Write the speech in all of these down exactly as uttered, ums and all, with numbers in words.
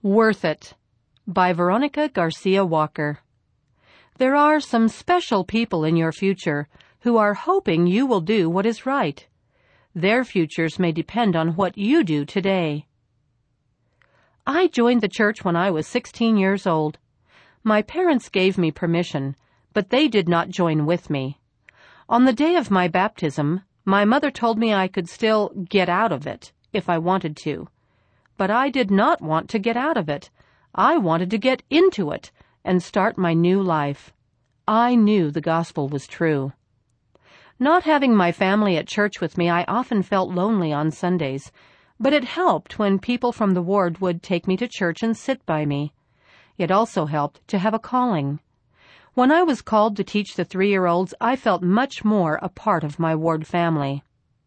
Worth It by Veronica Garcia Walker. There are some special people in your future who are hoping you will do what is right. Their futures may depend on what you do today. I joined the church when I was sixteen years old. My parents gave me permission, but they did not join with me. On the day of my baptism, my mother told me I could still get out of it if I wanted to. But I did not want to get out of it. I wanted to get into it and start my new life. I knew the gospel was true. Not having my family at church with me, I often felt lonely on Sundays, but it helped when people from the ward would take me to church and sit by me. It also helped to have a calling. When I was called to teach the three-year-olds, I felt much more a part of my ward family.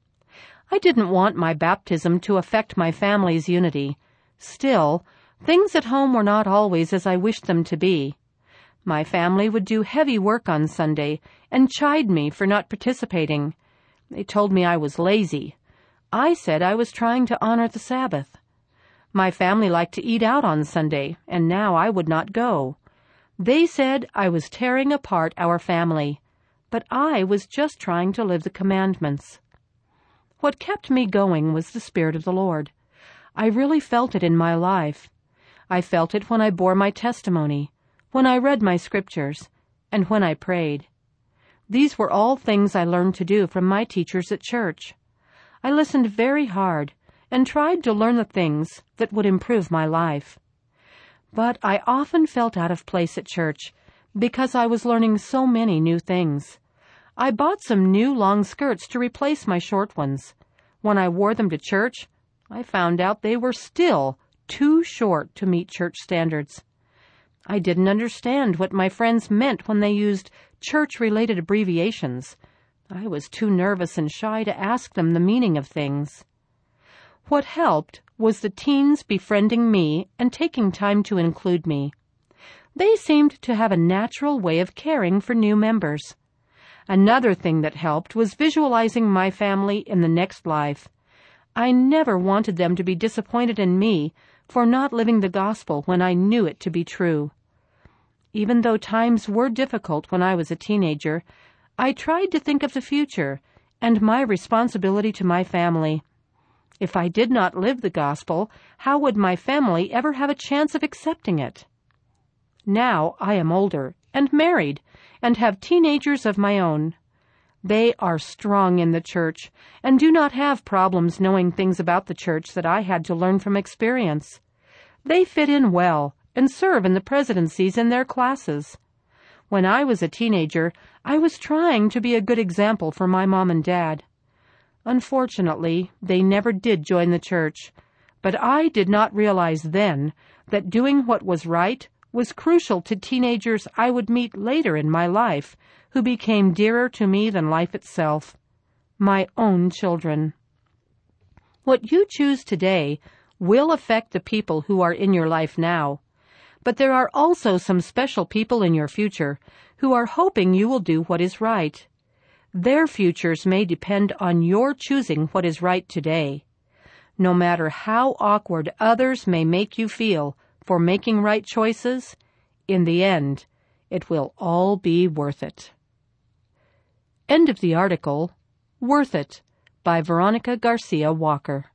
I didn't want my baptism to affect my family's unity. Still, things at home were not always as I wished them to be. My family would do heavy work on Sunday and chide me for not participating. They told me I was lazy. I said I was trying to honor the Sabbath. My family liked to eat out on Sunday, and now I would not go. They said I was tearing apart our family, but I was just trying to live the commandments. What kept me going was the Spirit of the Lord. I really felt it in my life. I felt it when I bore my testimony, when I read my scriptures, and when I prayed. These were all things I learned to do from my teachers at church. I listened very hard and tried to learn the things that would improve my life. But I often felt out of place at church because I was learning so many new things. I bought some new long skirts to replace my short ones. When I wore them to church, I found out they were still too short to meet church standards. I didn't understand what my friends meant when they used church-related abbreviations. I was too nervous and shy to ask them the meaning of things. What helped was the teens befriending me and taking time to include me. They seemed to have a natural way of caring for new members. Another thing that helped was visualizing my family in the next life. I never wanted them to be disappointed in me for not living the gospel when I knew it to be true. Even though times were difficult when I was a teenager, I tried to think of the future and my responsibility to my family. If I did not live the gospel, how would my family ever have a chance of accepting it? Now I am older and married and have teenagers of my own. They are strong in the church and do not have problems knowing things about the church that I had to learn from experience. They fit in well and serve in the presidencies in their classes. When I was a teenager, I was trying to be a good example for my mom and dad. Unfortunately, they never did join the church, but I did not realize then that doing what was right was crucial to teenagers I would meet later in my life who became dearer to me than life itself, my own children. What you choose today will affect the people who are in your life now, but there are also some special people in your future who are hoping you will do what is right. Their futures may depend on your choosing what is right today. No matter how awkward others may make you feel for making right choices, in the end, it will all be worth it. End of the article, Worth It, by Veronica Garcia Walker.